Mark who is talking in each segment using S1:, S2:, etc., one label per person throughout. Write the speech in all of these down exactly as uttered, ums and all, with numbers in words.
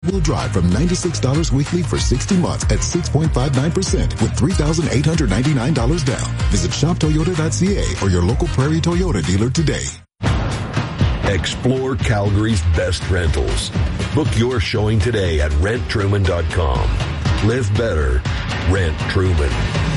S1: all-wheel drive from ninety-six dollars weekly for sixty months at six point five nine percent with three thousand eight hundred ninety-nine dollars down. Visit shop toyota dot c a or your local Prairie Toyota dealer today.
S2: Explore Calgary's best rentals. Book your showing today at rent truman dot com. Live better. Rent Truman.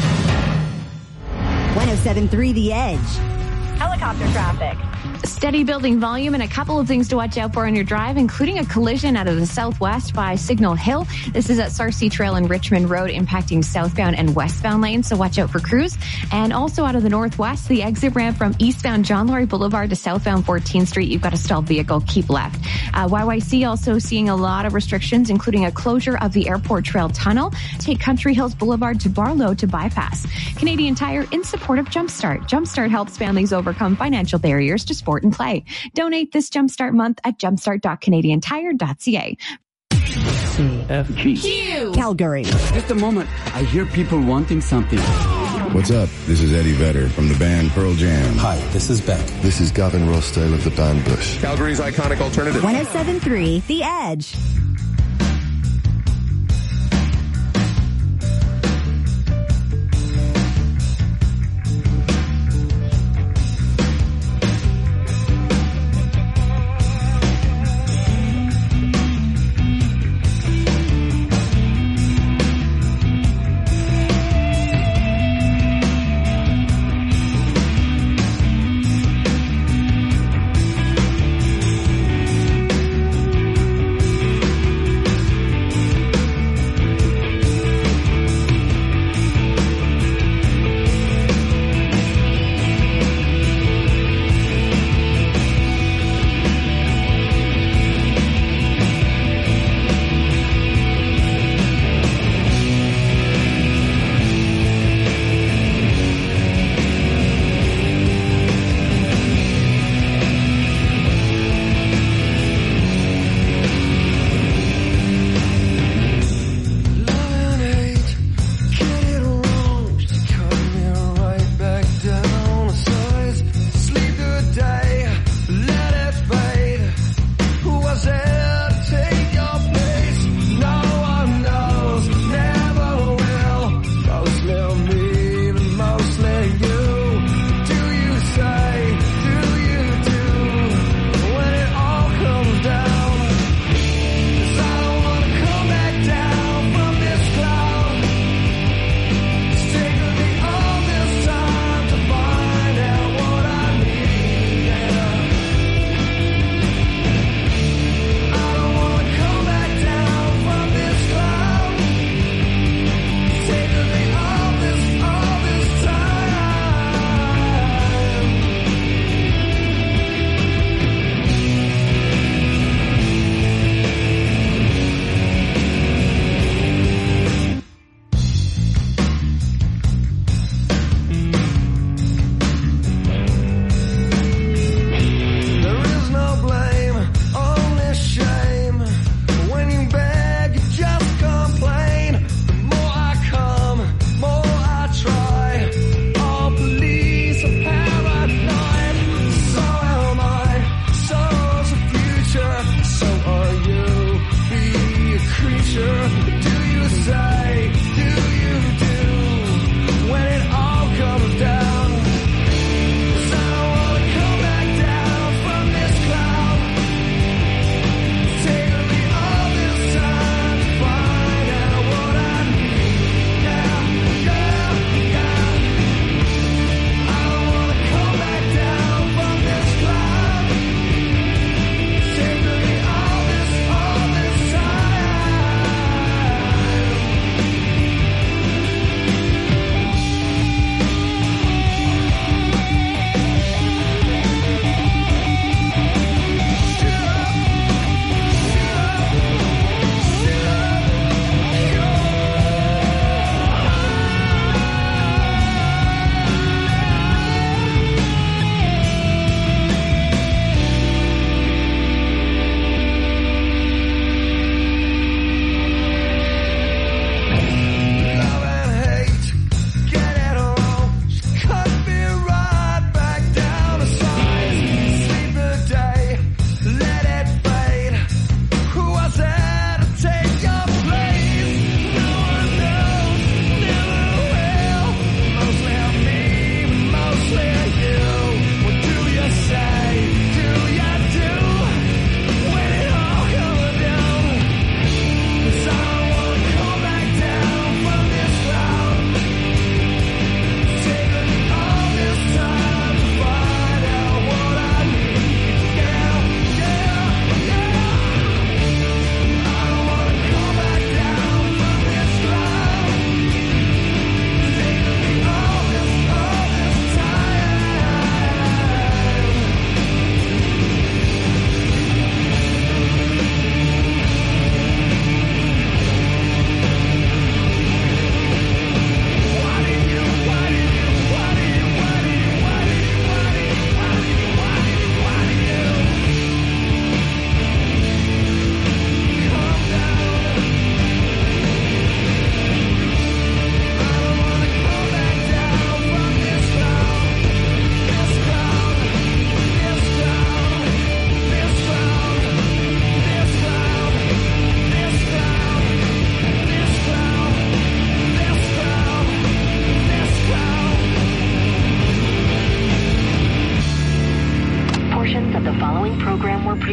S3: one oh seven point three The Edge.
S4: Helicopter traffic.
S5: Steady building volume and a couple of things to watch out for on your drive, including a collision out of the southwest by Signal Hill. This is at Sarcee Trail and Richmond Road, impacting southbound and westbound lanes, so watch out for crews. And also out of the northwest, the exit ramp from eastbound John Laurie Boulevard to southbound fourteenth Street. You've got a stalled vehicle. Keep left. Uh, Y Y C also seeing a lot of restrictions, including a closure of the Airport Trail Tunnel. Take Country Hills Boulevard to Barlow to bypass. Canadian Tire in support of Jumpstart. Jumpstart helps families overcome financial barriers to sport and play. Donate this Jumpstart month at jumpstart dot canadian tire dot c a.
S6: C F G
S5: Q.
S3: Calgary.
S6: Just a moment. I hear people wanting something.
S7: What's up? This is Eddie Vedder from the band Pearl Jam.
S8: Hi, this is Beck.
S9: This is Gavin Rossdale of the band Bush.
S10: Calgary's iconic alternative.
S3: one oh seven point three The Edge.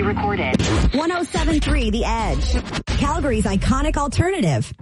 S4: recorded.
S3: one oh seven point three The Edge. Calgary's iconic alternative.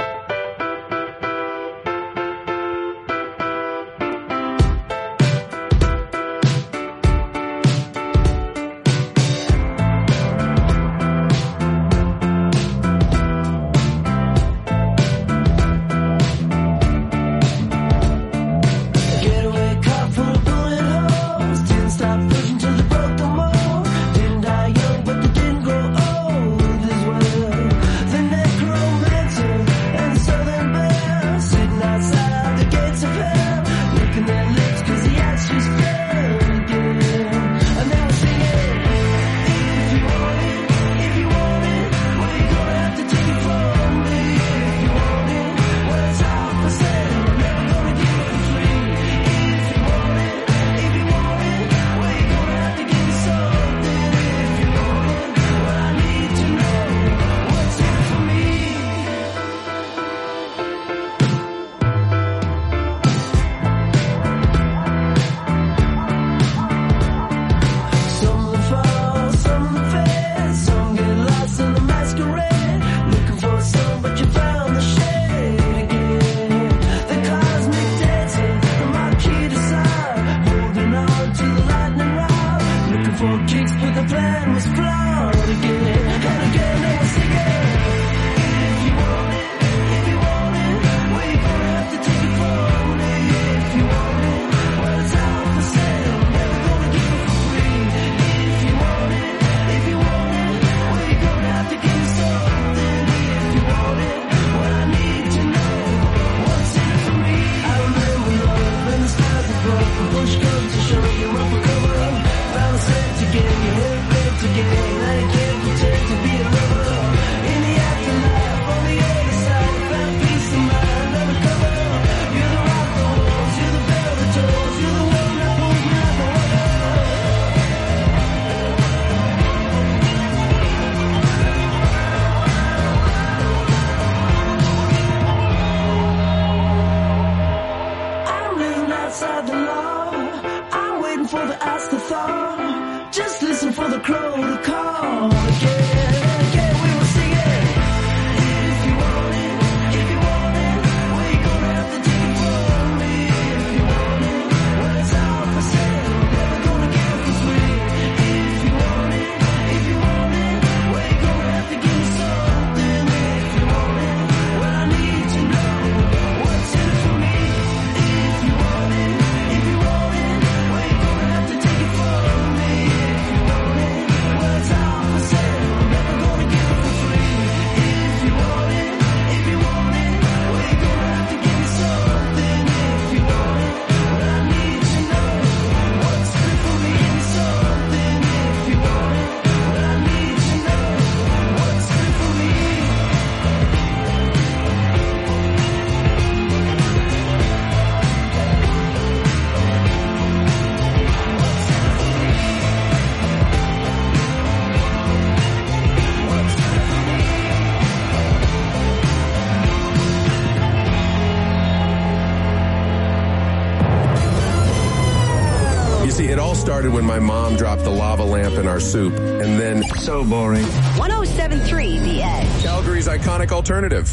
S8: Started when my mom dropped the lava lamp in our soup, and then so boring.
S3: one oh seven point three The Edge.
S8: Calgary's iconic alternative.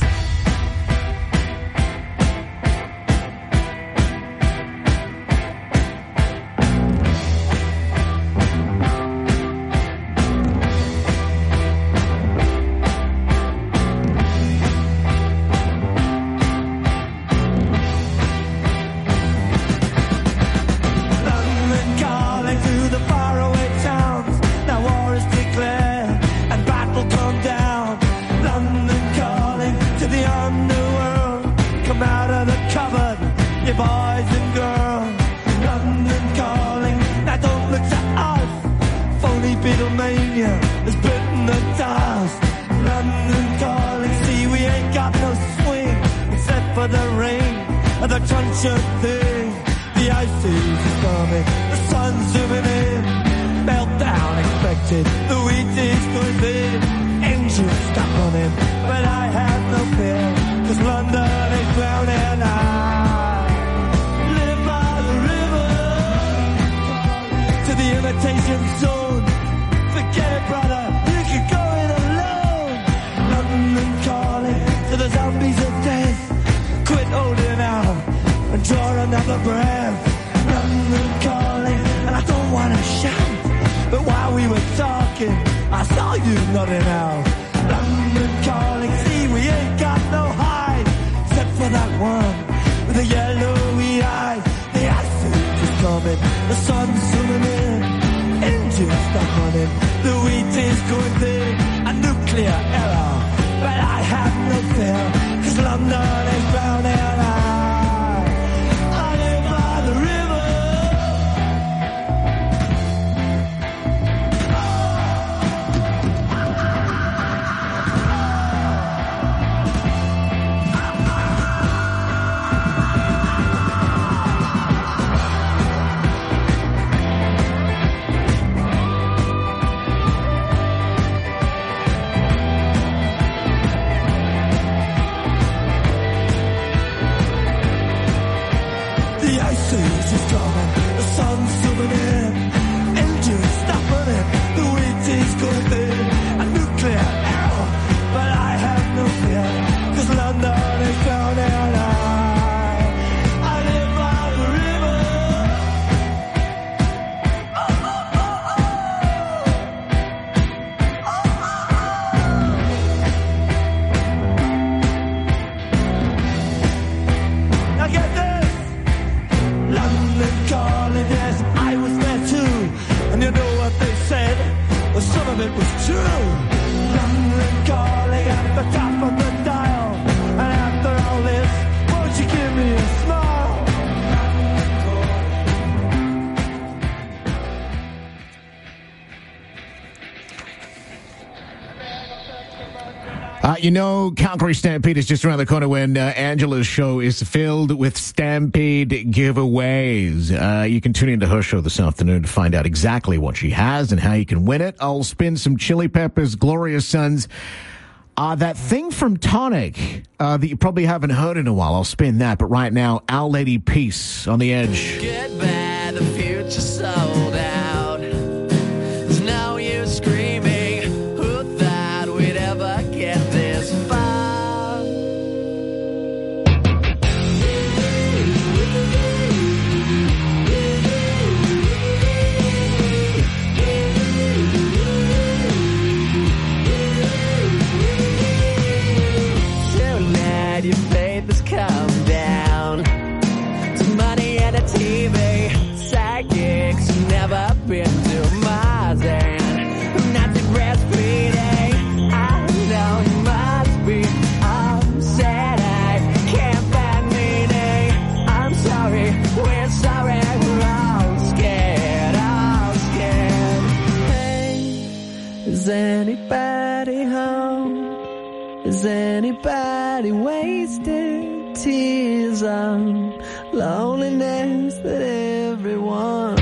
S10: Zone. Forget it, brother. breath. London calling, and I don't want to shout, but while we were talking, I saw you nodding out. London calling, see we ain't got no hide, except for that one with the yellowy eyes. The acid is coming, the sun's zooming in, engines stop running, the wheat is going thick, a nuclear error, but I have no fear, 'cause London is drowning. I live by the river.
S11: Uh, you know, Calgary Stampede is just around the corner when uh, Angela's show is filled with Stampede giveaways. Uh, you can tune into her show this afternoon to find out exactly what she has and how you can win it. I'll spin some Chili Peppers, Glorious Sons. Uh, that thing from Tonic uh, that you probably haven't heard in a while, I'll spin that. But right now, Our Lady Peace on the Edge.
S12: Goodbye, the future sold out. There's no use screaming. Who thought we'd ever get this far? Tonight your faith has come down to money and a T V. Psychics never been to Mars and not to breastfeeding. I know you must be upset. I can't find meaning. I'm sorry, we're sorry, we're all scared, all scared. Hey, is anybody home? Is anybody wasted tears on loneliness that everyone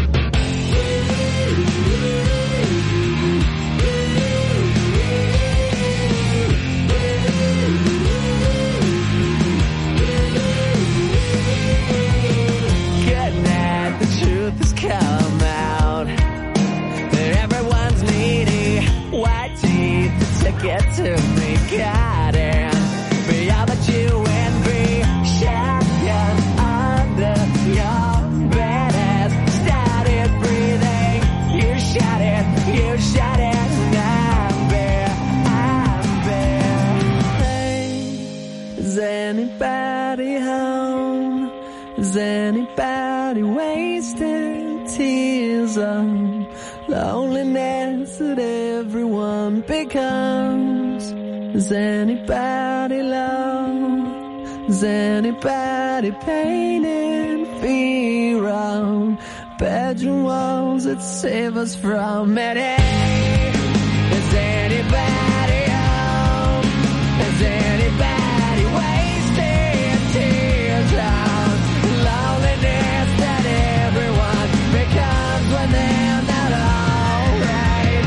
S12: good night, the truth has come out that everyone's needy, white teeth, the ticket to me, God, and beyond that you envy, shotgun under your bed has started breathing. You shot it, you shot it, and I'm bare, I'm bare. Hey, is anybody home? Is anybody wasting tears on loneliness that everyone becomes? Is anybody low? Is anybody painting fear on bedroom walls that save us from it? Hey, is anybody home? Is anybody wasting tears on loneliness that everyone becomes when they're not alright?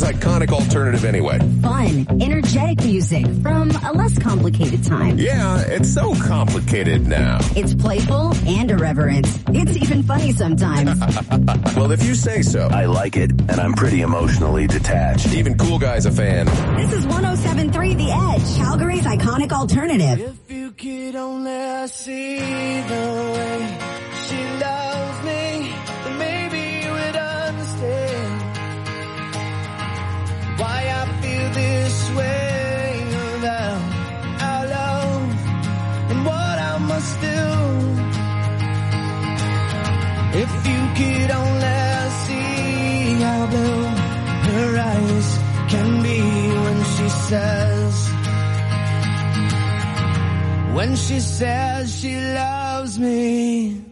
S8: iconic alternative anyway?
S3: Fun, energetic music from a less complicated time.
S8: Yeah, it's so complicated now.
S3: It's playful and irreverent. It's even funny sometimes.
S8: Well, if you say so.
S13: I like it, and I'm pretty emotionally detached.
S8: Even Cool Guy's a fan.
S3: This is one oh seven point three The Edge, Calgary's iconic alternative.
S10: If you could only see the way she loves me, then maybe you would understand why I feel this way about our love and what I must do. If you could only see how blue her eyes can be when she says, when she says she loves me.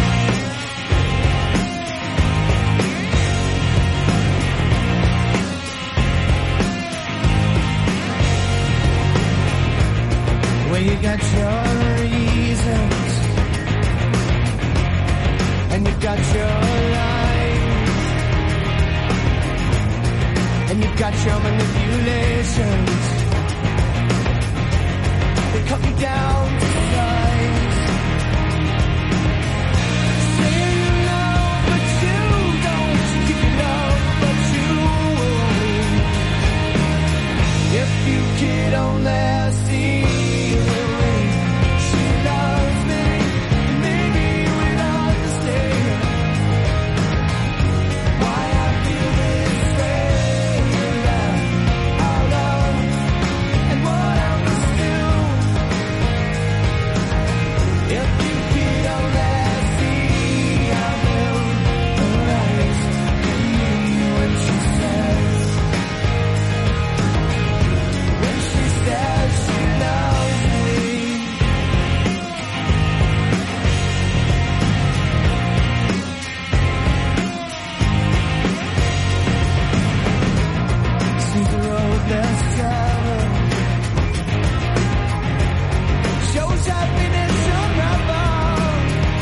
S10: Well, you got your reasons, and you got your lies, and you got your manipulations. They cut me down to size. Say you love, but you don't. Give you love, but you won't. If you could only see the way she loves me, maybe you would understand why I feel this way about our love and what I must do. If you could only see how blue her eyes can be when she says, when she says she loves me. Seems the road less traveled shows happiness unravel,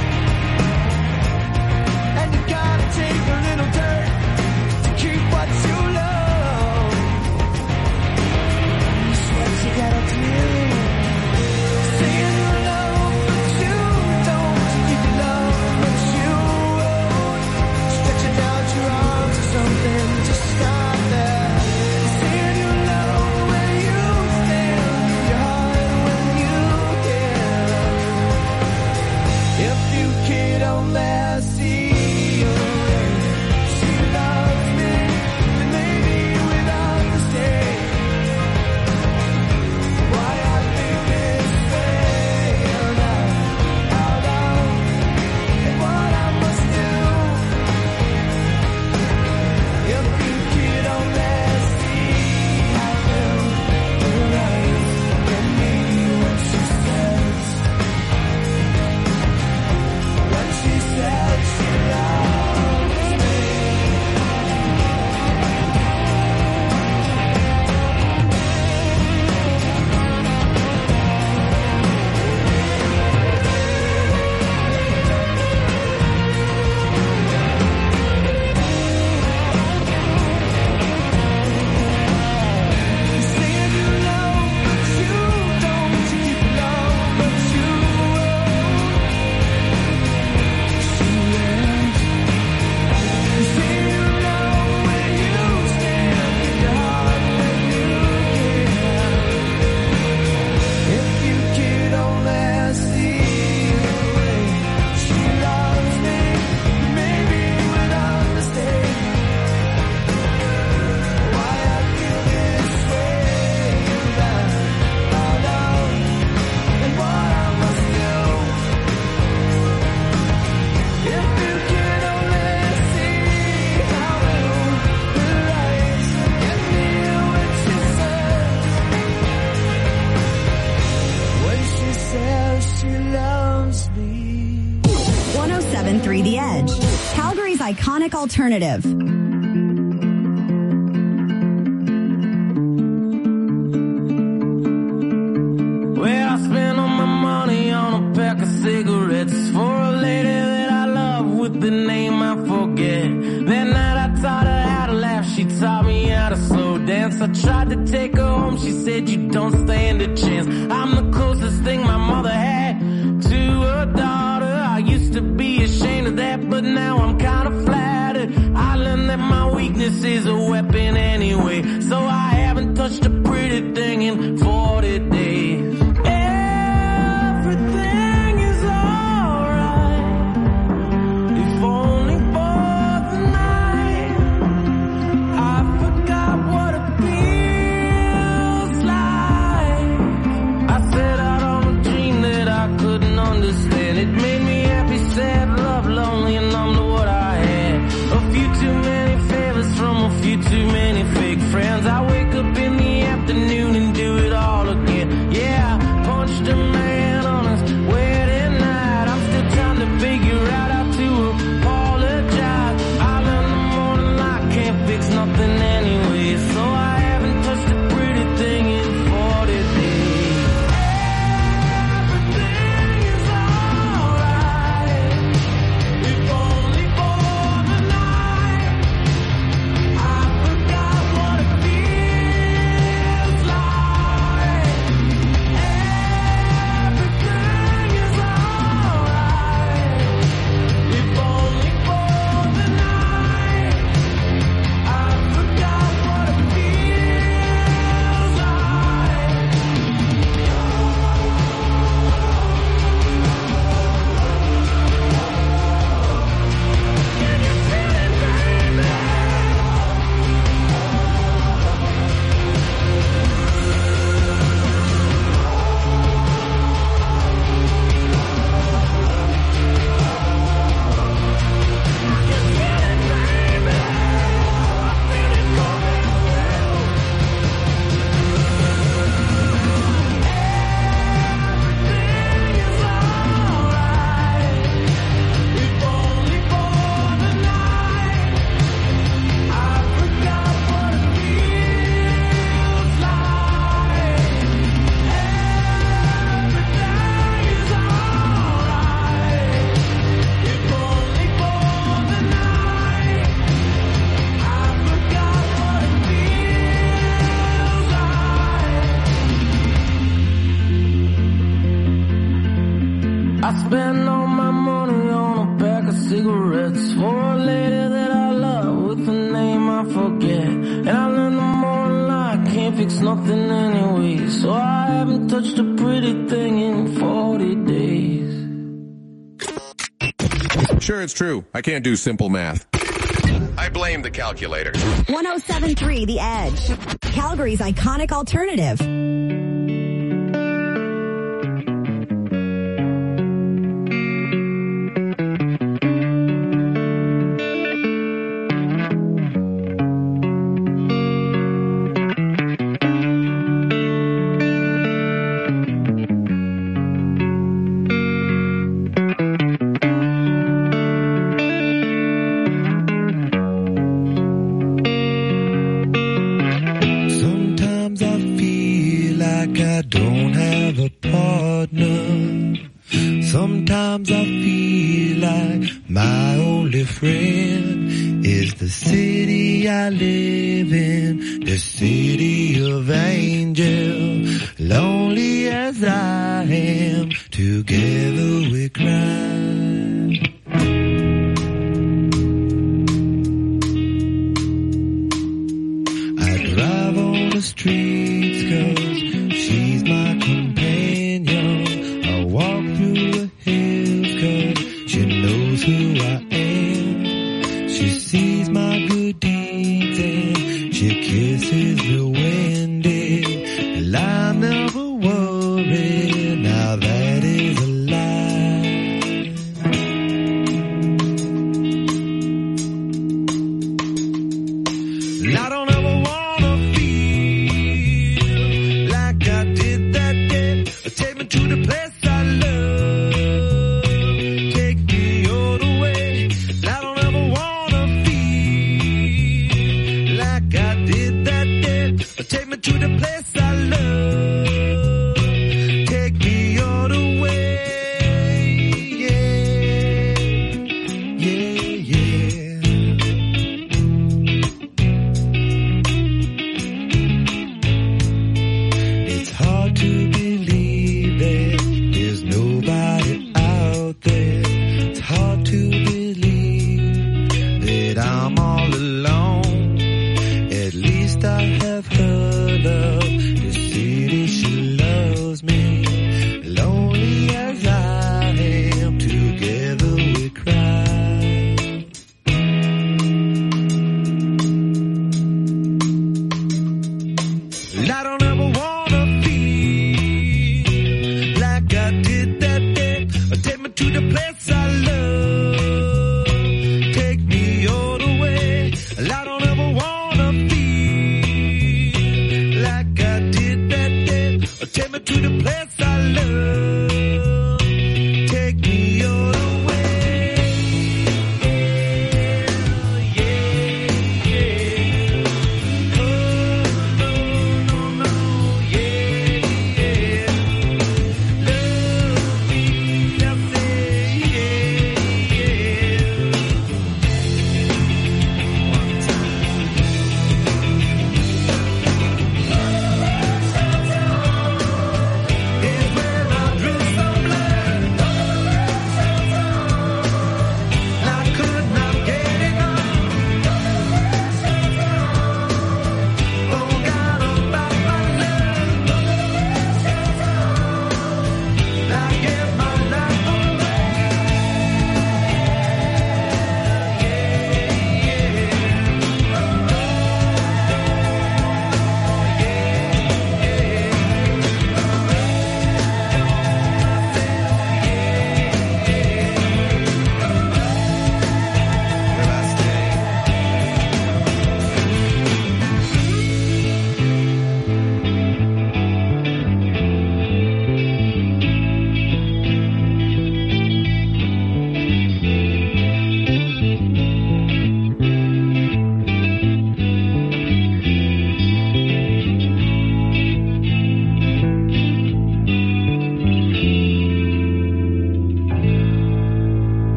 S10: and you gotta take a little dirt to keep what you love. It's what you gotta do. Saying you love, but you don't. Give you love, but you won't. Stretching out your arms or something to stop that. Saying you love when you stand, your heart when you can. If you could only see the way she loves me, then maybe you would understand why I feel this way about our love and what I must do. If you could only see how blue her eyes can be when she says, when she says she loves me. Saying you love, but you don't. You give love, but you won't. She wins. Saying you love when you stand, give your heart when you can. If you could only see the way she loves me, maybe you would understand why I feel this way about our love and what I must do. If you could only see how blue her eyes can be when she says, when she says she loves me.
S3: one oh seven point three The Edge, Calgary's iconic alternative.
S10: Well, I spent all my money on a pack of cigarettes for a lady that I love with the name I forget. That night I taught her how to laugh, she taught me how to sing.
S14: I tried to take her home, she said you don't stand a chance. I'm the closest thing my mother had to her daughter. I used to be ashamed of that, but now I'm kinda flattered. I learned that my weakness is a weapon anyway, so I haven't touched a pretty thing in forty days. Everything is alright, if only for the night. I forgot what it feels like. I set out on a dream that I couldn't understand. It made me happy, sad, love, lonely, and numb to what I had. A few too many favors from a few too many fake friends. I wake up in the afternoon and do it all again. Yeah, I punched a man on his wedding night. I'm still trying to figure out how to apologize. I learned the morning I can't fix nothing anyway, so I haven't touched a pretty thing in forty days. Everything is alright, if only for the night. I forgot what it feels like. Everything is alright, if only for the night. I forgot what it feels like. Can you feel it, baby? I spend all my money on a pack of cigarettes for a lady that I love with a name I forget. And I learned the morning I can't fix nothing anyway, so I haven't touched a pretty thing in forty days.
S8: Sure, it's true. I can't do simple math. I blame the calculator.
S3: one oh seven point three The Edge. Calgary's iconic alternative.
S10: Sometimes I feel like I don't have a partner. Sometimes I feel like my only friend is the city I live in, the city of angels. Lonely as I am, together we cry. Drive on the streets 'cause she's my companion. I walk through the hills 'cause she knows who I am. She sees my good deeds and she kisses the windy. And I never worry, now that is a lie.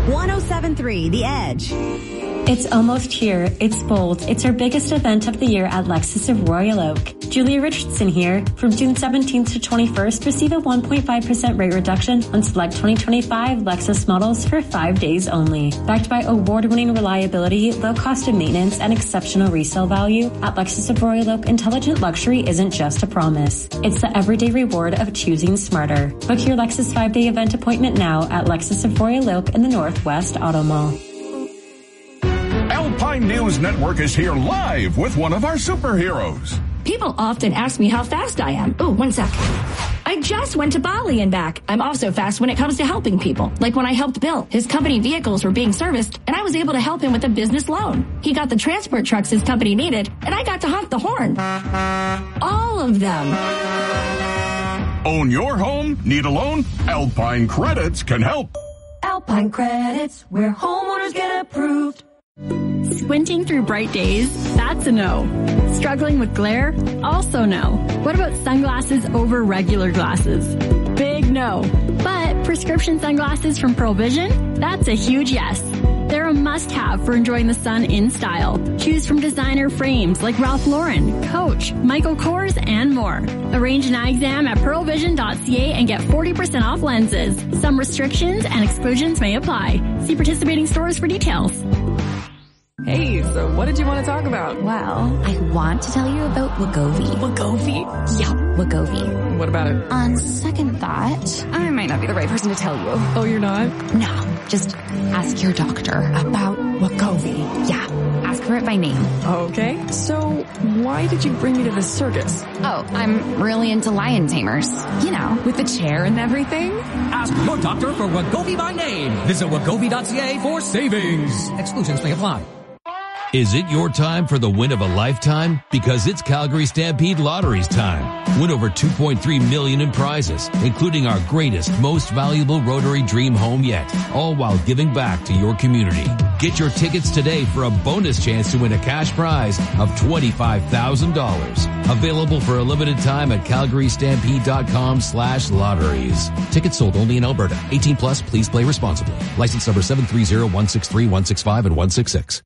S3: one oh seven point three The Edge.
S15: It's almost here. It's bold. It's our biggest event of the year at Lexus of Royal Oak. Julia Richardson here. From June seventeenth to twenty-first, receive a one point five percent rate reduction on select twenty twenty-five Lexus models for five days only. Backed by award-winning reliability, low cost of maintenance, and exceptional resale value, at Lexus of Royal Oak, intelligent luxury isn't just a promise. It's the everyday reward of choosing smarter. Book your Lexus five-day event appointment now at Lexus of Royal Oak in the Northwest Auto Mall.
S16: Alpine News Network is here live with one of our superheroes.
S17: People often ask me how fast I am. Oh, one sec. I just went to Bali and back. I'm also fast when it comes to helping people. Like when I helped Bill. His company vehicles were being serviced, and I was able to help him with a business loan. He got the transport trucks his company needed, and I got to honk the horn. All of them.
S16: Own your home? Need a loan? Alpine Credits can help.
S17: Alpine Credits, where homeowners get approved.
S18: Squinting through bright days? That's a no. Struggling with glare? Also no. What about sunglasses over regular glasses? Big no. But prescription sunglasses from Pearl Vision? That's a huge yes. They're a must-have for enjoying the sun in style. Choose from designer frames like Ralph Lauren, Coach, Michael Kors, and more. Arrange an eye exam at pearl vision dot c a and get forty percent off lenses. Some restrictions and exclusions may apply. See participating stores for details.
S19: Hey, so what did you want to talk about?
S20: Well, I want to tell you about Wegovy.
S19: Wegovy?
S20: Yeah, Wegovy.
S19: What about it?
S20: On second thought, I might not be the right person to tell you.
S19: Oh, you're not?
S20: No, just ask your doctor about Wegovy. Yeah, ask for it by name.
S19: Okay, so why did you bring me to this circus?
S20: Oh, I'm really into lion tamers. You know, with the chair and everything.
S21: Ask your doctor for Wegovy by name. Visit wegovy dot c a for savings. Exclusions may apply.
S22: Is it your time for the win of a lifetime? Because it's Calgary Stampede Lottery's time. Win over two point three million dollars in prizes, including our greatest, most valuable Rotary Dream Home yet, all while giving back to your community. Get your tickets today for a bonus chance to win a cash prize of twenty-five thousand dollars. Available for a limited time at calgary stampede dot com slash lotteries. Tickets sold only in Alberta. eighteen plus, please play responsibly. License number seven three zero one six three one six five and one six six.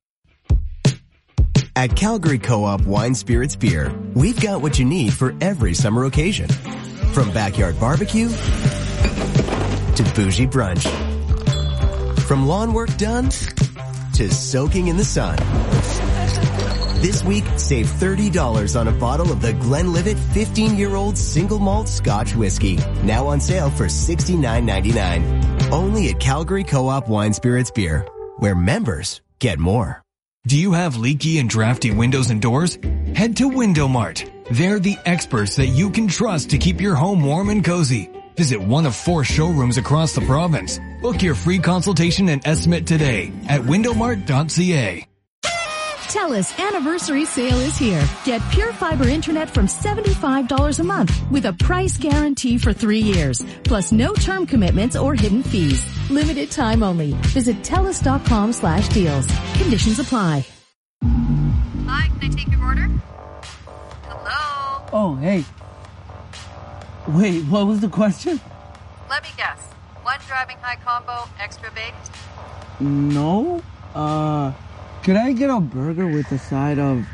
S23: At Calgary Co-op Wine Spirits Beer, we've got what you need for every summer occasion. From backyard barbecue to bougie brunch. From lawn work done to soaking in the sun. This week, save thirty dollars on a bottle of the Glenlivet fifteen-year-old single malt Scotch whiskey. Now on sale for sixty-nine ninety-nine. Only at Calgary Co-op Wine Spirits Beer, where members get more.
S24: Do you have leaky and drafty windows and doors? Head to Window Mart. They're the experts that you can trust to keep your home warm and cozy. Visit one of four showrooms across the province. Book your free consultation and estimate today at window mart dot c a.
S25: TELUS anniversary sale is here. Get Pure Fiber Internet from seventy-five dollars a month with a price guarantee for three years, plus no term commitments or hidden fees. Limited time only. Visit telus dot com slash deals. Conditions apply.
S26: Hi, can I take your order? Hello?
S6: Oh, hey. Wait, what was the question?
S26: Let me guess. One driving high combo, extra baked?
S6: No. Uh... Could I get a burger with a side of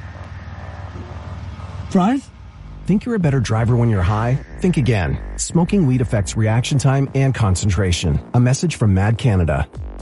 S6: fries?
S27: Think you're a better driver when you're high? Think again. Smoking weed affects reaction time and concentration. A message from Mad Canada.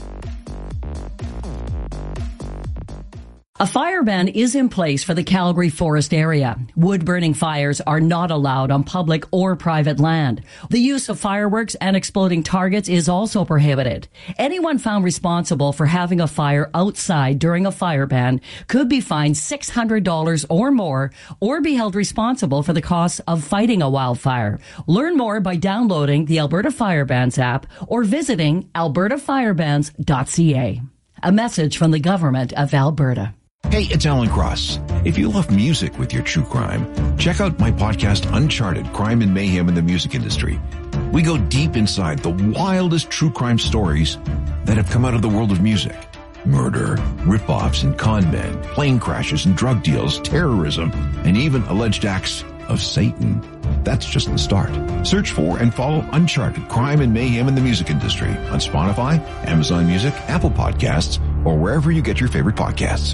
S28: A fire ban is in place for the Calgary Forest area. Wood-burning fires are not allowed on public or private land. The use of fireworks and exploding targets is also prohibited. Anyone found responsible for having a fire outside during a fire ban could be fined six hundred dollars or more, or be held responsible for the costs of fighting a wildfire. Learn more by downloading the Alberta Fire Bans app or visiting alberta fire bans dot c a. A message from the Government of Alberta.
S29: Hey, it's Alan Cross. If you love music with your true crime, check out my podcast, Uncharted, Crime and Mayhem in the Music Industry. We go deep inside the wildest true crime stories that have come out of the world of music. Murder, rip-offs and con men, plane crashes and drug deals, terrorism, and even alleged acts of Satan. that's just the start. Search for and follow Uncharted Crime and Mayhem in the Music Industry on Spotify, Amazon Music, Apple Podcasts, or wherever you get your favorite podcasts.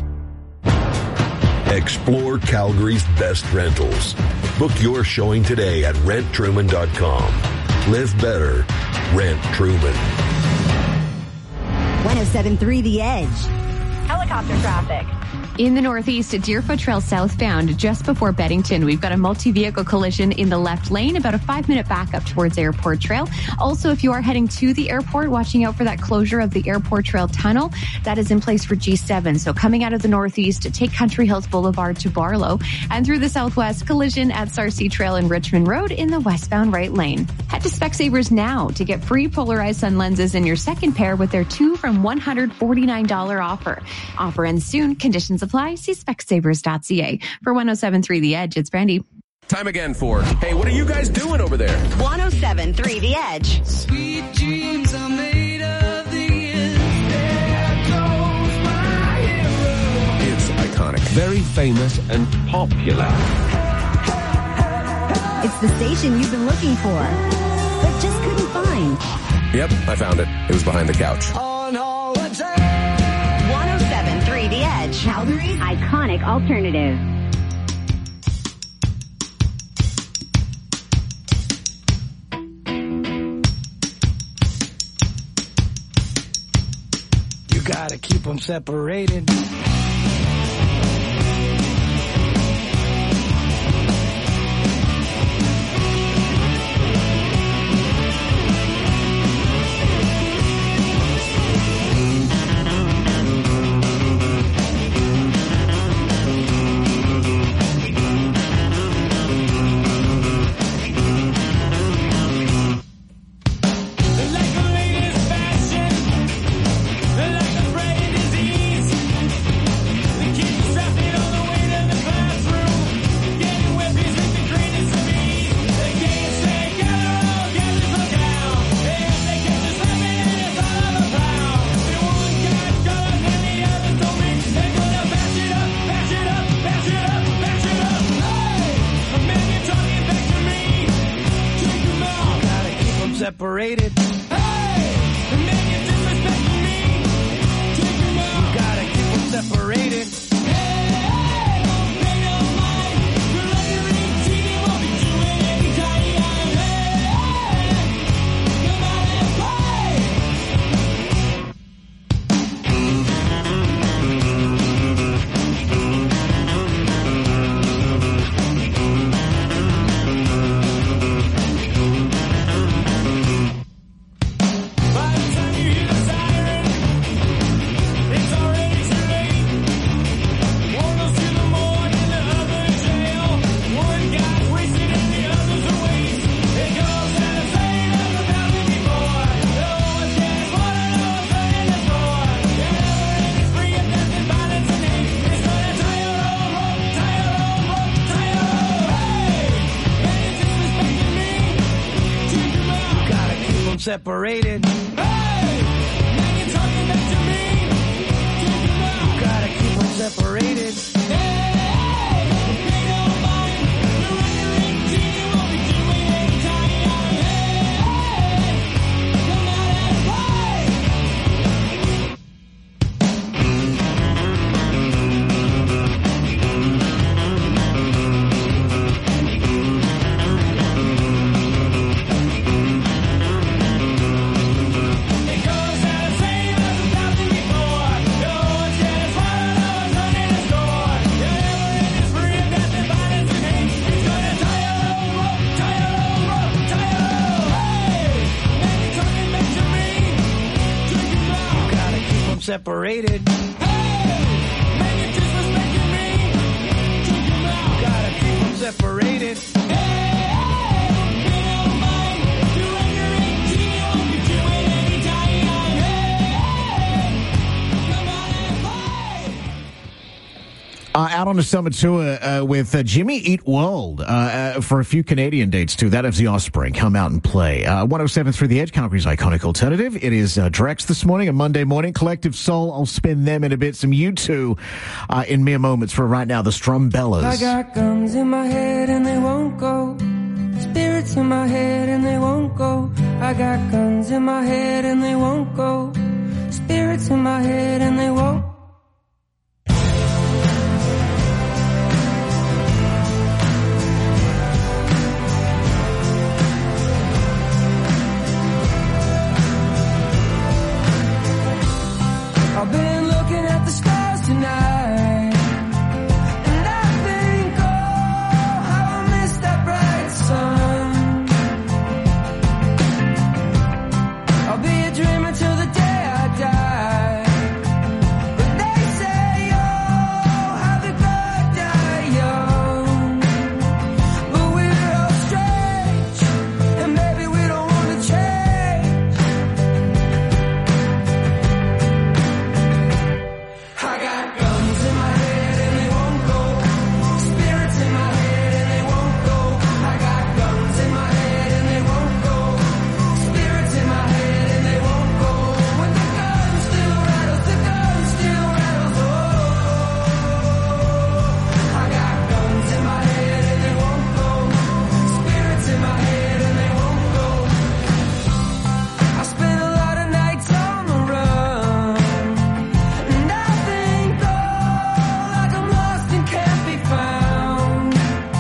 S1: Explore Calgary's best rentals. Book your showing today at rent truman dot com. Live better. Rent Truman.
S3: one oh seven point three The Edge.
S2: Helicopter traffic.
S20: In the northeast, at Deerfoot Trail southbound, just before Beddington, we've got a multi-vehicle collision in the left lane, about a five-minute backup towards Airport Trail. Also, if you are heading to the airport, watching out for that closure of the Airport Trail tunnel. That is in place for G seven. So coming out of the northeast, take Country Hills Boulevard to Barlow. And through the southwest, collision at Sarcee Trail and Richmond Road in the westbound right lane. Head to Specsavers now to get free polarized sun lenses in your second pair with their two from one hundred forty-nine dollars offer. Offer ends soon. Conditions apply. See specsavers dot c a. For one oh seven point three The Edge, it's Brandy.
S8: Time again for, hey, what are you guys doing over there?
S3: one oh seven point three The Edge.
S14: Sweet dreams are made of these. There goes my hero.
S8: It's iconic.
S1: Very famous and popular.
S3: It's the station you've been looking for, but just couldn't find.
S8: Yep, I found it. It was behind the couch.
S14: On holiday.
S3: one oh seven point three The Edge. Calgary's iconic alternative.
S10: You gotta keep them separated. Separated. Hey! The man you're disrespecting me. Take him out. You gotta keep them separated. Hey! Hey! Don't pay no mind. Your lettering team won't be doing any tiny time. Hey! Come out and separated. Hey! Now you're talking back to me. Take him out. You gotta keep them separated. Hey! Don't pay no mind. Your lettering team won't be doing any tiny time. Hey! Come out and separated. Hey! Man, you're disrespecting me. Take him out. You gotta keep them separated. Hey! Pay no mind. You're under eighteen. You won't be doing any tiny time. Hey! Come on and play.
S4: Uh, out on the summer tour uh, with uh, Jimmy Eat World uh, uh, for a few Canadian dates, too. That is the Offspring. Come out and play. Uh, one oh seven point three The Edge, Calgary's iconic alternative. It is uh, Drex this morning, a Monday morning. Collective Soul, I'll spin them in a bit. Some U two uh, in mere moments. For right now, the Strumbellas.
S14: I got guns in my head and they won't go. Spirits in my head and they won't go. I got guns in my head and they won't go. Spirits in my head and they won't. I've been looking at the stars tonight, and I think, oh, how I miss that bright sun. I'll be a dreamer till the day I die. But they say, oh, how the good die young. But we're all strange, and maybe we don't want to change. I got guns in my head and they won't go. Spirits in my head and they won't go. I got guns in my head and they won't go. Spirits in my head and they won't go. When the gun still rattles, the gun still rattles. Oh, I got guns in my head and they won't go. Spirits in my head and they won't go. I spent a lot of nights on the run, and I think, oh, like I'm lost and can't be found.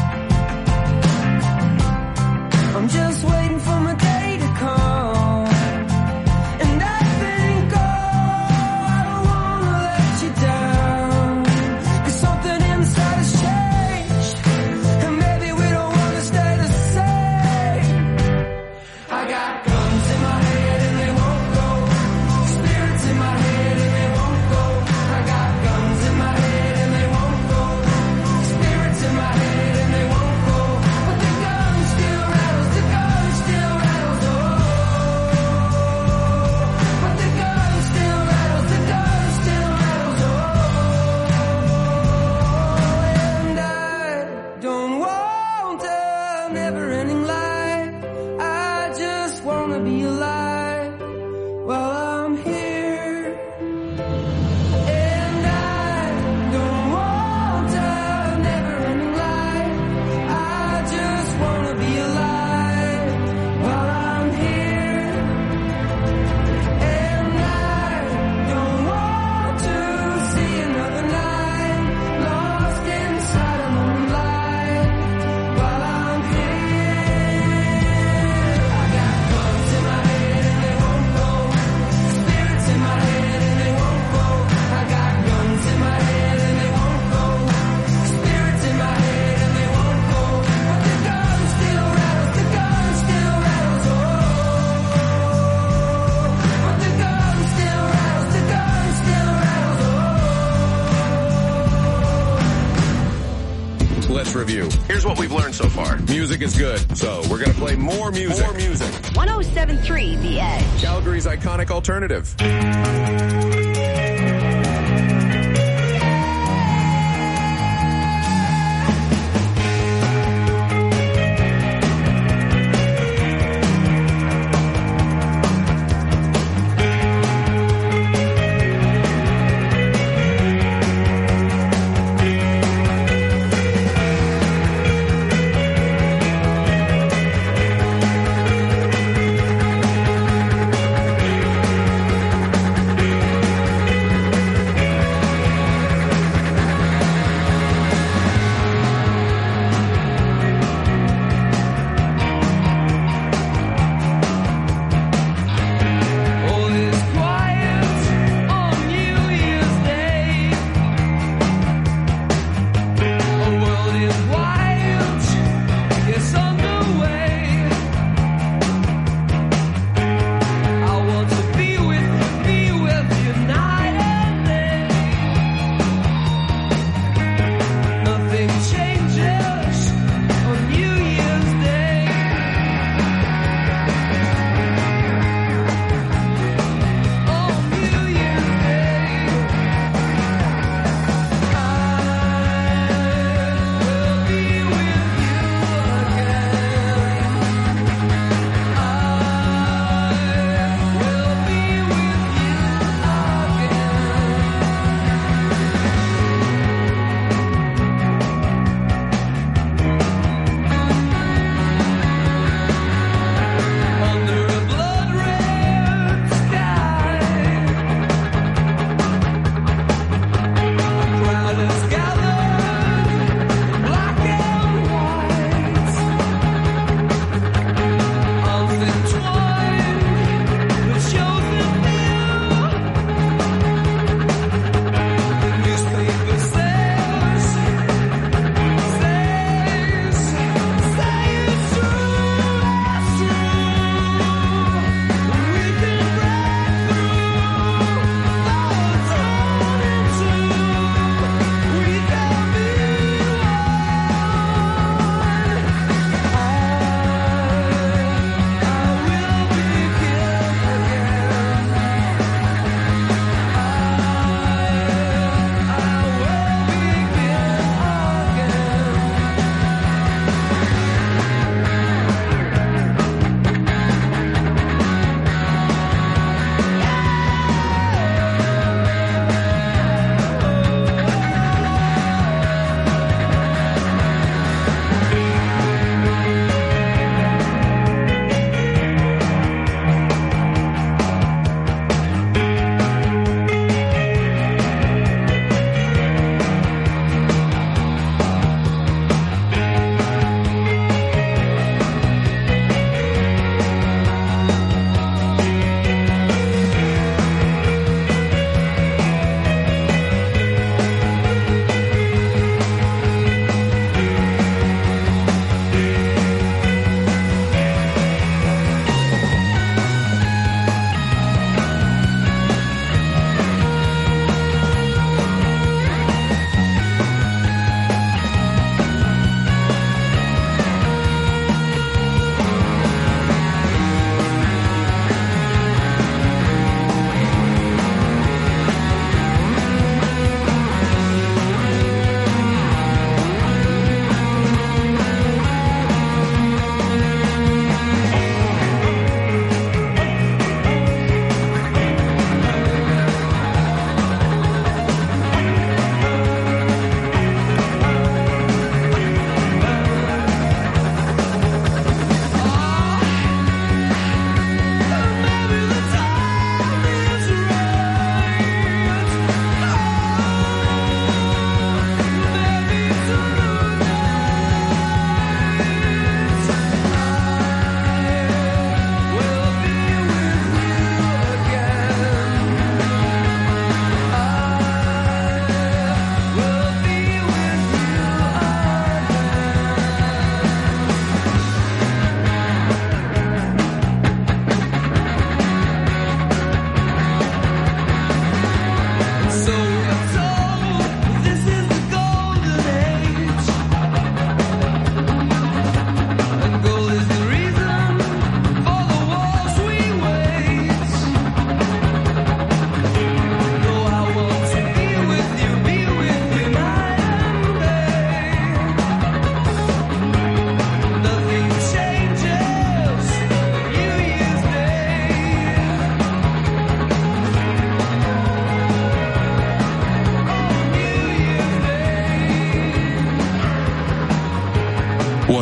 S14: I'm just waiting for my day to come, and I think, oh, I don't wanna let you down. 'Cause something inside has changed, and maybe we don't wanna stay the same. I got guns in my head and they won't go. Spirits in my head and they won't go. I got guns in my head and they won't go. Spirits in my head and they won't go. But the gun still rattles, the gun still rattles. Oh, but the gun still rattles, the gun still rattles. Oh, and I don't want a never-ending life. I just wanna be alive while I'm here. And I don't want a never-ending life. I just wanna be alive while I'm here. And I don't want to see another night lost inside a moonlight while I'm here. I got guns in my head and they won't go. Spirits in my head and they won't go. I got guns in my head and they won't go. Spirits in my head and they won't go. But the gun still rattles, the gun still rattles. Oh, but the gun still rattles, the gun still rattles. Oh.
S8: Let's review. Here's what we've learned so far. Music is good, so we're going to play more music. More music.
S2: one oh seven point three The Edge.
S8: Calgary's iconic alternative.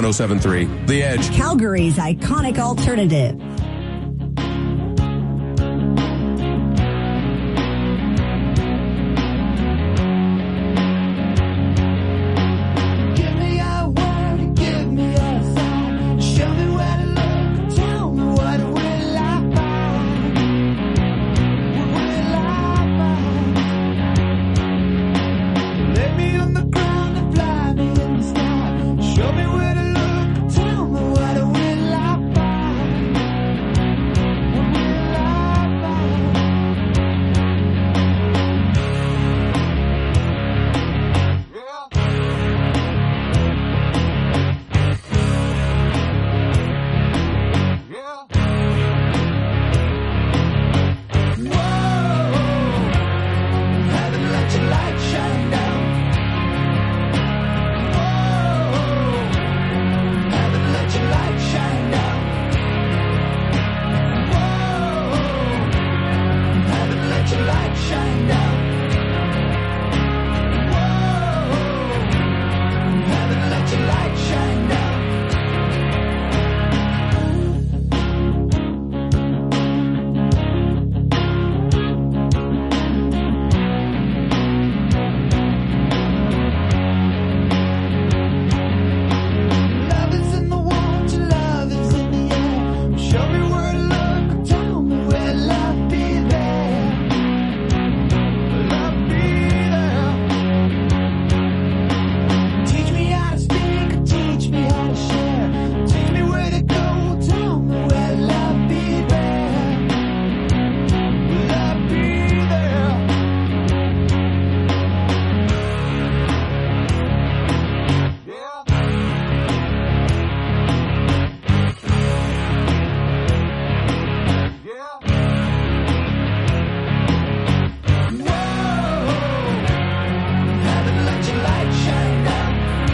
S8: oh seven three The Edge.
S3: Calgary's iconic alternative.
S10: Give me a word, give me a sign. Show me where to look, tell me what will I find? What will I find? Lay me on the ground and fly me in the sky. Show me where to look, tell me what will I find? What will I find? Haven't let your light shine down. Whoa, haven't let your light shine down. Whoa, haven't let your light shine down. Whoa, haven't let your light shine down. Love is in the water, love is in the air. Show me where to look, tell me where love be there. Love be there. Teach me how to speak, teach me how to share. Teach me where to go, tell me where love be there. Love be there. Haven't let your light shine down.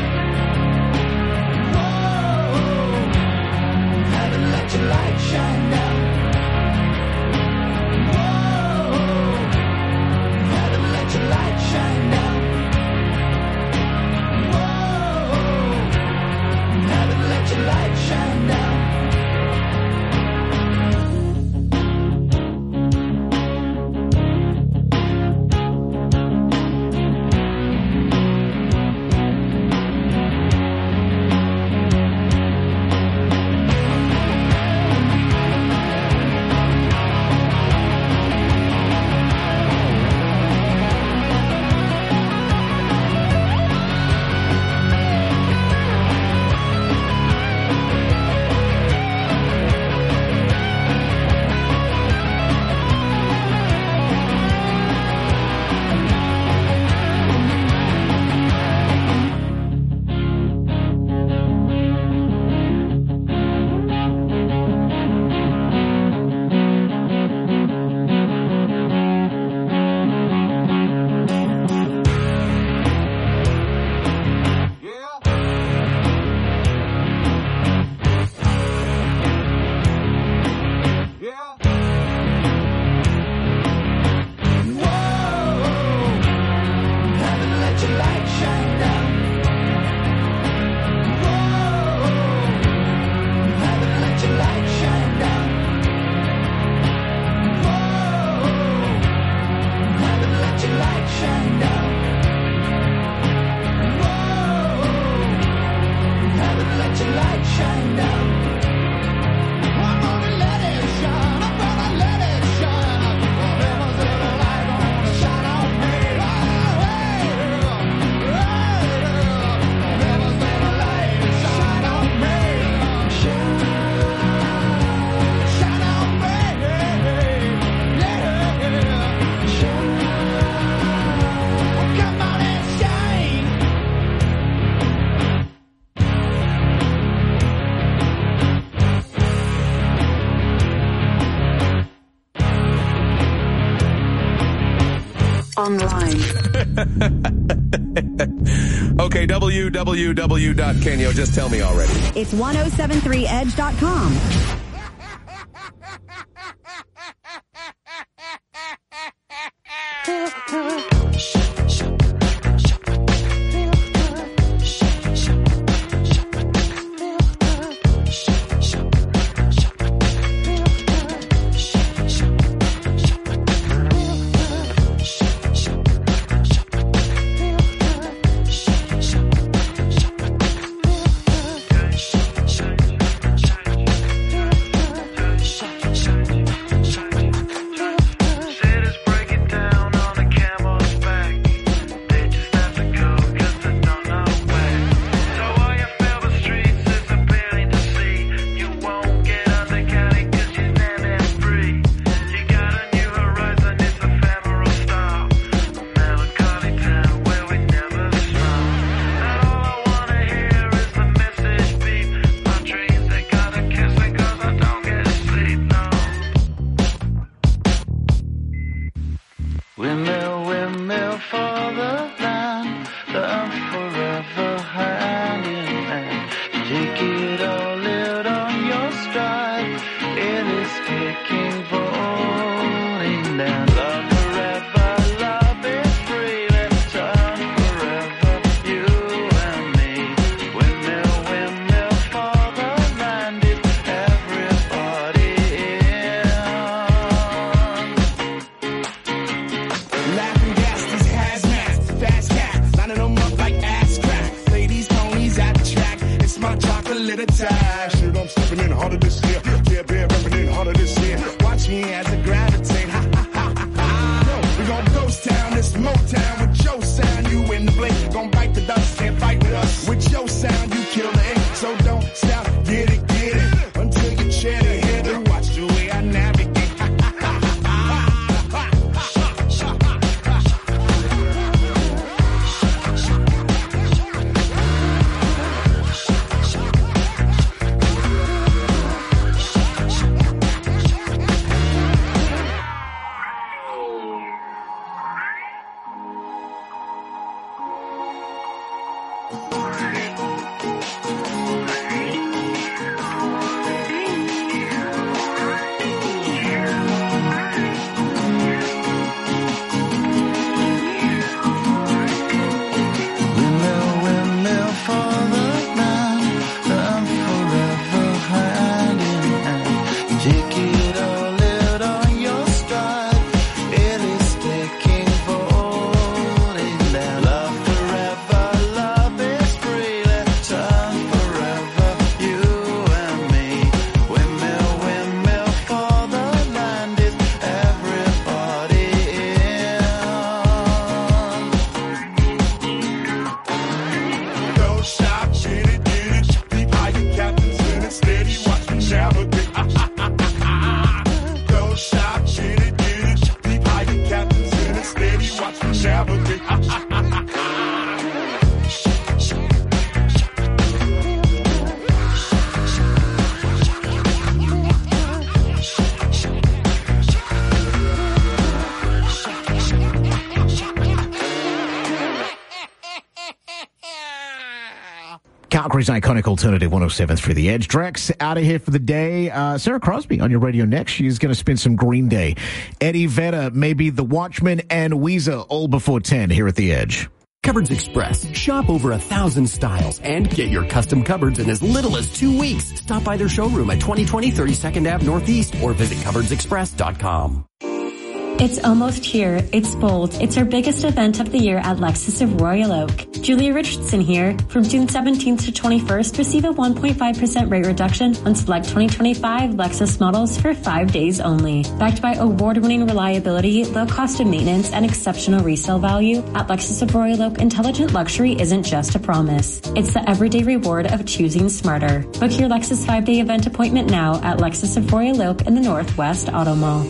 S10: Whoa, haven't let your light shine down. Whoa, haven't let your light shine down. Whoa, haven't let your light shine down. Haven't let your light shine down. Whoa, haven't let your light shine down. Whoa, haven't let your light shine down. Whoa, haven't let your light shine down. I'm gonna let it shine. I'm gonna let it shine. Whatever's in the light gonna shine on me. Whatever's in the light shine on me. Shine, shine on me. Yeah, shine. Come on and shine.
S2: Online.
S8: Okay, w w w dot kenyo. Just tell me already.
S3: It's ten seventy-three edge dot com.
S10: Windmill, windmill for the land, the forever hand in hand. Take it all, live on your stride. It is taking, falling down. Love forever, love is free. Let's turn forever, you and me. Windmill, windmill for the land. Is everybody in?
S5: Laughing gas, these hazmats, fast cats, lining them up like ass crack. Ladies, homies at the track, it's my chocolate attack. Shit, I'm stepping in harder this year. Yeah, bear repping in harder this year. Watch me as I gravitate. Ha ha ha ha ha. Yo, we gon' ghost town, this Motown with your sound. You in the blink, gon' bite the dust, can't fight with us. With your sound, you kill the ink, so don't stop, get it, get it, until you chat it, hit it. Watch the way I navigate.
S10: Windmill, windmill for the land, the forever hand in hand. Take it all, live on your stride. It is taking, falling down. Love forever, love is free. Let's turn forever, you and me. Windmill, windmill for the land. Is everybody in?
S5: Go shop, get it, get it. Deep higher captains in it, steady. Watch me navigate. Go shop, get it, get it. Deep higher captains in it, steady. Watch me navigate.
S4: Calgary's iconic alternative, one oh seven through the Edge. Drex out of here for the day. Uh, Sarah Crosby on your radio next. She's going to spin some Green Day. Eddie Vedder, maybe The Watchmen, and Weezer all before ten here at the Edge.
S7: Cupboards Express. Shop over a thousand styles and get your custom cupboards in as little as two weeks. Stop by their showroom at twenty twenty thirty-second Avenue Northeast or visit cupboards express dot com.
S9: It's almost here. It's bold. It's our biggest event of the year at Lexus of Royal Oak. Julia Richardson here. From June seventeenth to twenty-first, receive a one point five percent rate reduction on select twenty twenty-five Lexus models for five days only. Backed by award-winning reliability, low cost of maintenance, and exceptional resale value, at Lexus of Royal Oak, intelligent luxury isn't just a promise. It's the everyday reward of choosing smarter. Book your Lexus five-day event appointment now at Lexus of Royal Oak in the Northwest Auto Mall.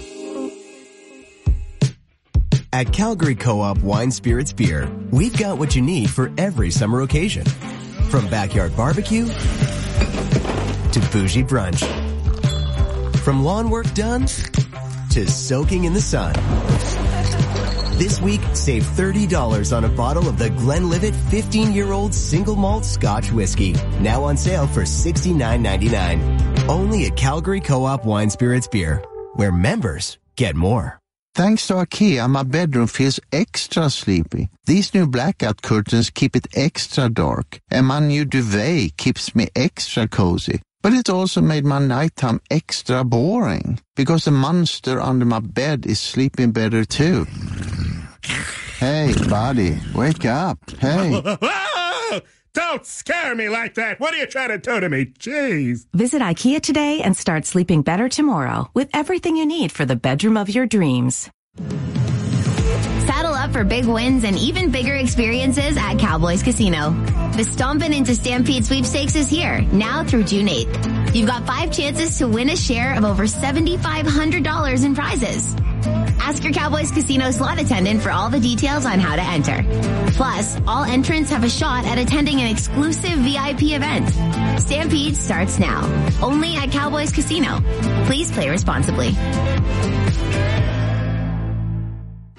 S23: At Calgary Co-op Wine Spirits Beer, we've got what you need for every summer occasion. From backyard barbecue to bougie brunch. From lawn work done to soaking in the sun. This week, save thirty dollars on a bottle of the Glenlivet fifteen-year-old single malt Scotch whiskey. Now on sale for sixty-nine ninety-nine. Only at Calgary Co-op Wine Spirits Beer, where members get more.
S11: Thanks to IKEA, my bedroom feels extra sleepy. These new blackout curtains keep it extra dark, and my new duvet keeps me extra cozy. But it also made my nighttime extra boring, because the monster under my bed is sleeping better too. Hey, buddy, wake up. Hey.
S12: Don't scare me like that. What are you trying to do to me? Jeez.
S13: Visit IKEA today and start sleeping better tomorrow with everything you need for the bedroom of your dreams.
S15: Saddle up for big wins and even bigger experiences at Cowboys Casino. The Stompin' into Stampede Sweepstakes is here, now through June eighth. You've got five chances to win a share of over seven thousand five hundred dollars in prizes. Ask your Cowboys Casino slot attendant for all the details on how to enter. Plus, all entrants have a shot at attending an exclusive V I P event. Stampede starts now, only at Cowboys Casino. Please play responsibly.
S16: Hurry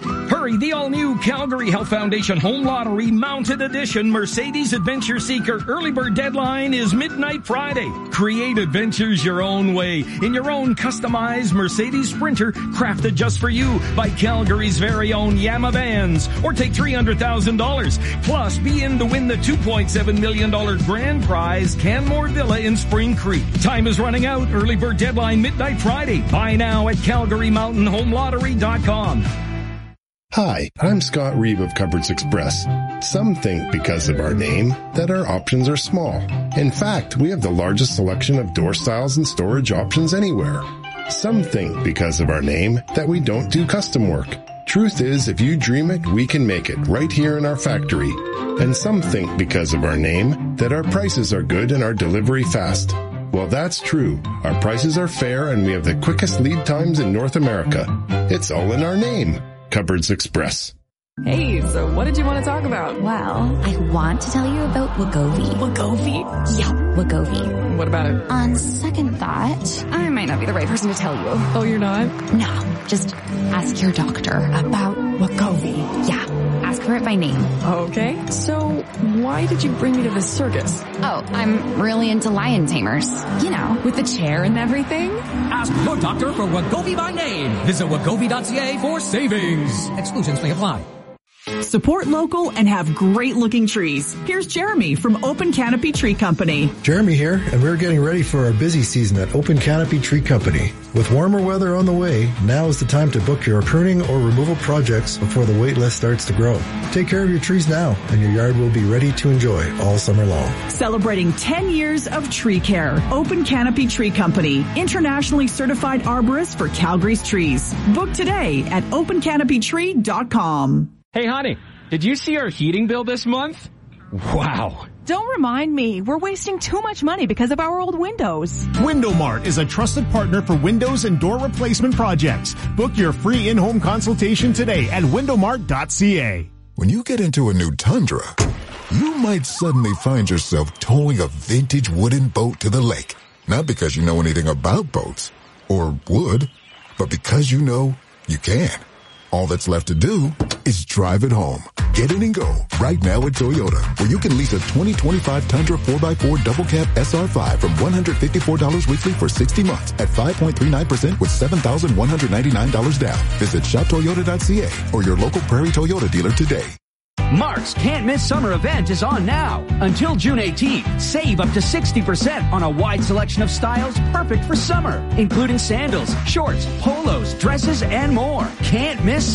S16: Entry the all-new Calgary Health Foundation Home Lottery Mounted Edition Mercedes Adventure Seeker. Early bird deadline is midnight Friday. Create adventures your own way in your own customized Mercedes Sprinter crafted just for you by Calgary's very own Yama Vans. Or take three hundred thousand dollars. Plus, be in to win the two point seven million dollars grand prize Canmore Villa in Spring Creek. Time is running out. Early bird deadline midnight Friday. Buy now at Calgary Mountain Home Lottery dot com.
S17: Hi, I'm Scott Reeve of Cupboards Express. Some think because of our name that our options are small. In fact, we have the largest selection of door styles and storage options anywhere. Some think because of our name that we don't do custom work. Truth is, if you dream it, we can make it right here in our factory. And some think because of our name that our prices are good and our delivery fast. Well, that's true. Our prices are fair and we have the quickest lead times in North America. It's all in our name. Cupboards Express.
S18: Hey, so what did you want to talk about?
S15: Well, I want to tell you about Wegovy.
S18: Wegovy?
S15: Yeah, Wegovy.
S18: What about it?
S15: On second thought, I might not be the right person to tell you.
S18: Oh, you're not?
S15: No, just ask your doctor about Wegovy. Yeah, ask for it by name.
S18: Okay, so why did you bring me to this circus?
S15: Oh, I'm really into lion tamers. You know,
S18: with the chair and everything?
S19: Ask your doctor for Wegovy by name. Visit Wegovy dot C A for savings. Exclusions may apply.
S21: Support local and have great-looking trees. Here's Jeremy from Open Canopy Tree Company.
S22: Jeremy here, and we're getting ready for our busy season at Open Canopy Tree Company. With warmer weather on the way, now is the time to book your pruning or removal projects before the wait list starts to grow. Take care of your trees now, and your yard will be ready to enjoy all summer long.
S21: Celebrating ten years of tree care. Open Canopy Tree Company, internationally certified arborist for Calgary's trees. Book today at open canopy tree dot com.
S24: Hey, honey, did you see our heating bill this month? Wow.
S25: Don't remind me. We're wasting too much money because of our old windows.
S26: WindowMart is a trusted partner for windows and door replacement projects. Book your free in-home consultation today at window mart dot C A.
S30: When you get into a new Tundra, you might suddenly find yourself towing a vintage wooden boat to the lake. Not because you know anything about boats, or would, but because you know you can. All that's left to do is drive it home. Get in and go right now at Toyota, where you can lease a twenty twenty-five Tundra four by four Double Cab S R five from one hundred fifty-four dollars weekly for sixty months at five point three nine percent with seven thousand one hundred ninety-nine dollars down. Visit shop toyota dot C A or your local Prairie Toyota dealer today.
S31: Mark's Can't Miss Summer event is on now. Until June eighteenth, save up to sixty percent on a wide selection of styles perfect for summer, including sandals, shorts, polos, dresses, and more. Can't miss